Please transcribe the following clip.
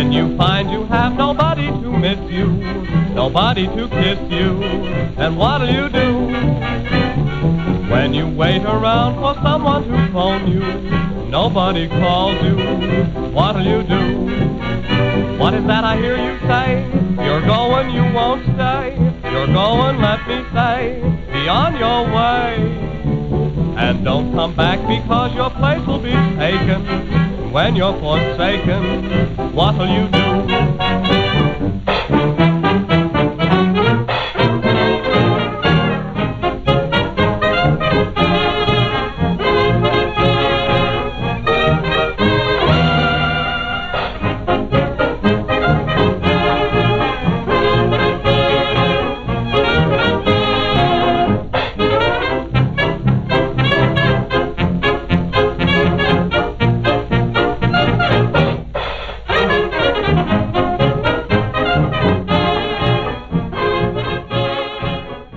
When you find you have nobody to miss you, nobody to kiss you, then what'll you do? When you wait around for someone to phone you, nobody calls you, what'll you do? What is that I hear you say? You're going, you won't stay. You're going, let me say, be on your way. And don't come back because your place will be taken. When you're forsaken, what'll you do?